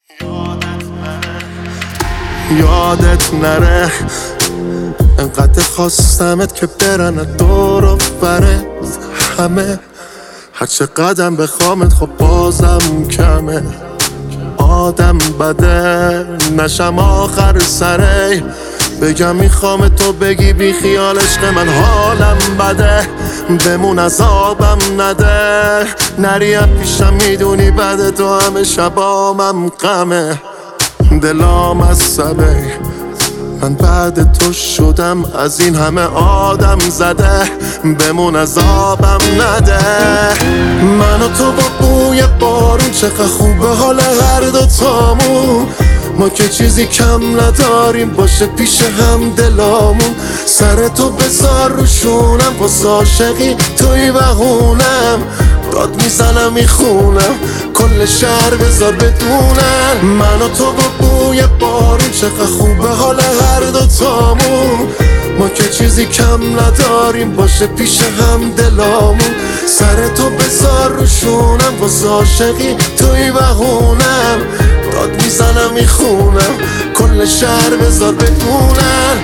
یادت نره انقدر خواستمت که برن دور و برت همه، هرچه قدم بخوامت خب بازم کمه. آدم بده نشم آخر سره، بگم میخوام تو بگی بی خیال عشق من حالم بده، بمون عذابم نده، نری پیشم میدونی بده تو همه شبامم غمه. دلام از سبه من بعد تو شدم از این همه آدم زده، بمون عذابم نده. من و تو با بوی بارون چقدر خوبه حال هر دوتامون، ما که چیزی کم نداریم باشه پیش هم دلامون. سر تو بذار روشونم واسه عاشقی توی بهونم، داد میزنم میخونم کل شهر بذار بدونن. من و تو با بوی بارون چقدر خوبه حال هر دوتامون، ما که چیزی کم نداریم باشه پیش هم دلامون. سر تو بذار روشونم واسه عاشقی توی بهونم، داد میزنم میخونم کل شهر بذار بدونن.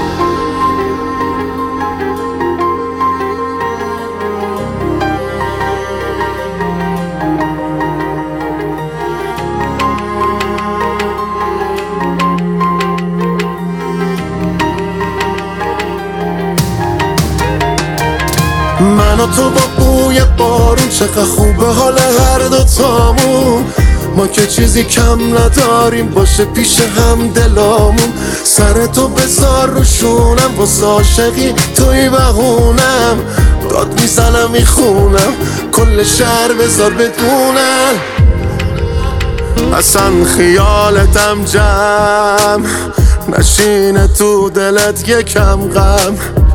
من و تو با بوی بارون چقدر خوبه حال هر دوتامون، ما که چیزی کم نداریم باشه پیش هم دلامون. سر تو بذار روشونم واسه عاشقی توی بهونم، داد میزنم میخونم کل شهر بذار بدونن. اصلا خیالتم جمع نشینه تو دلت یکم غم،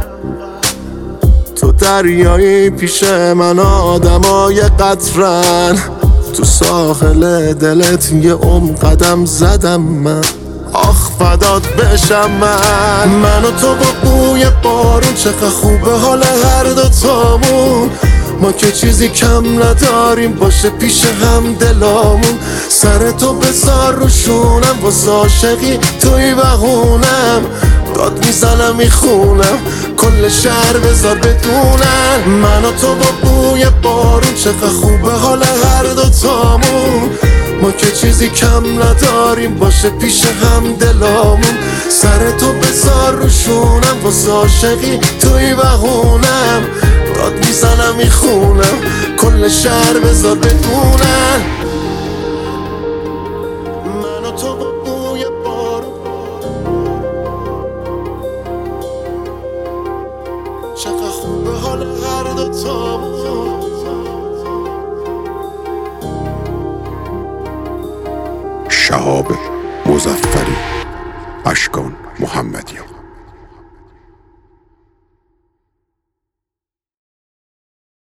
تو دریایی پیش من آدمای قطرن، تو ساحل دلت یه قدم زدم من، آخ فدات بشم من و تو با بوی بارون چقدر خوبه حال هر دوتامون، ما که چیزی کم نداریم باشه پیش هم دلامون. سر تو بذار روشونم واسه عاشقی توی بهونم، داد میزنم میخونم کل شهر بذار بدونن. من و تو با بوی بارون چقدر خوبه حال هر دوتامون، ما که چیزی کم نداریم باشه پیش هم دلامون. سر تو بذار روشونم واسه عاشقی توی بهونم، داد میزنم میخونم کل شهر بذار بدونن. من و تو با بوی بارون چقدر خوبه حال هر دوتامون. شهاب مظفری، اشکان محمدی.